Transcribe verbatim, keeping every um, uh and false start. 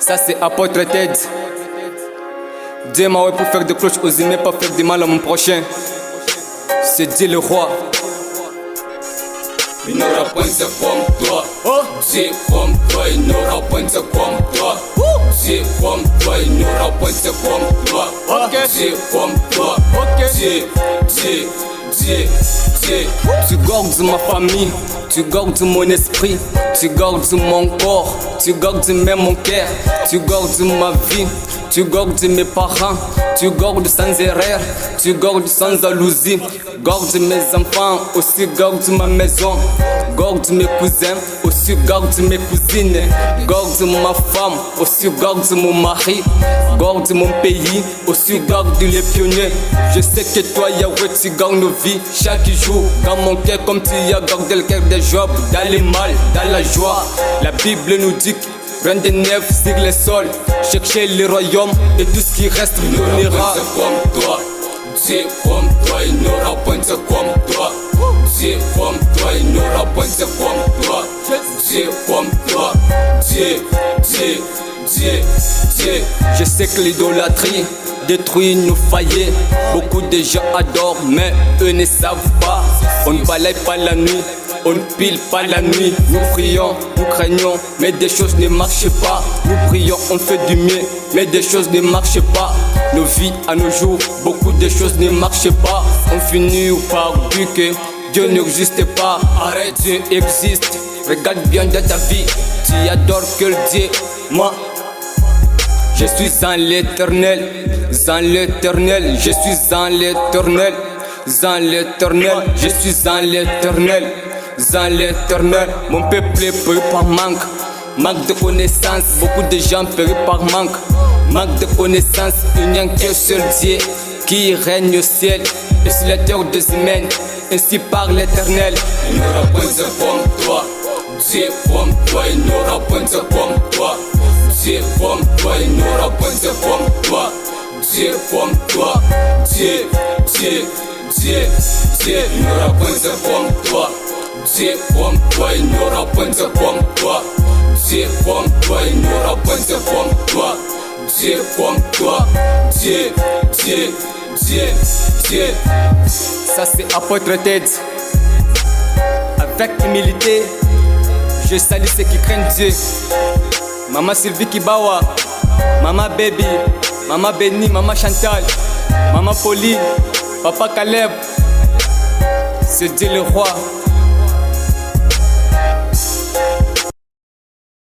Ça c'est apôtre Ted. Dieu m'a pour faire des cloches aux humains, pas faire du mal à mon prochain. C'est Dieu le roi. Il n'aura point de comme toi. Dieu comme toi, il n'aura point de comme toi. Dieu comme toi, il n'aura point de comme toi. Dieu comme toi. Dieu, Dieu, Dieu, Dieu. Tu gardes ma famille, tu gardes mon esprit, tu gardes mon corps, tu gardes même mon cœur, tu gardes ma vie, tu gardes mes parents, tu gardes sans erreur, tu gardes sans jalousie, garde mes enfants, aussi garde ma maison, garde mes cousins, aussi garde mes cousines, garde ma femme, aussi garde mon mari, garde mon pays, aussi garde les pionniers. Je sais que toi Yahweh tu gardes nos vies chaque jour, dans mon cœur comme tu as gardé le cœur des Job, dans les mal, dans la joie. La Bible nous dit que rien de neuf sur les sols, cherchez le royaume et tout ce qui reste vous donnera. Comme toi, Dieu comme toi, il n'aura point de comme toi. Dieu comme toi, il n'aura point de comme toi. Dieu comme toi, Dieu, Dieu, Dieu, Dieu. Je sais que l'idolâtrie détruit nos foyers. Beaucoup de gens adorent, mais eux ne savent pas. On ne balaye pas la nuit, on ne pile pas la nuit. Nous prions, nous craignons, mais des choses ne marchent pas. Nous prions, on fait du mieux, mais des choses ne marchent pas. Nos vies à nos jours, beaucoup de choses ne marchent pas. On finit par dire que Dieu n'existe pas. Arrête, Dieu existe. Regarde bien dans ta vie, tu adores que Dieu. Moi, je suis dans l'éternel, dans l'éternel, je suis dans l'éternel, dans l'éternel, je suis dans l'éternel, dans l'éternel. Mon peuple périt par manque, manque de connaissance, beaucoup de gens périt par manque, manque de connaissance. Il n'y a qu'un seul Dieu qui règne au ciel et sur la terre des humains, ainsi par l'éternel. Il n'aura point de comme toi, Dieu comme toi, il n'aura point de comme toi. Dieu comme toi, il n'aura point de comme toi. Dieu comme toi, Dieu, Dieu, Dieu, Dieu. Il n'aura point de comme toi. Dieu comme toi, il n'aura point de comme toi. Dieu comme toi, il n'aura point de comme toi. Dieu comme toi, Dieu, Dieu, Dieu, Dieu. Ça c'est apôtre Ted. Avec humilité, je salue ceux qui craignent Dieu. Maman Sylvie Kibawa, Maman Baby, Maman Benny, Maman Chantal, Maman Pauline, Papa Caleb. C'est Dieu le roi.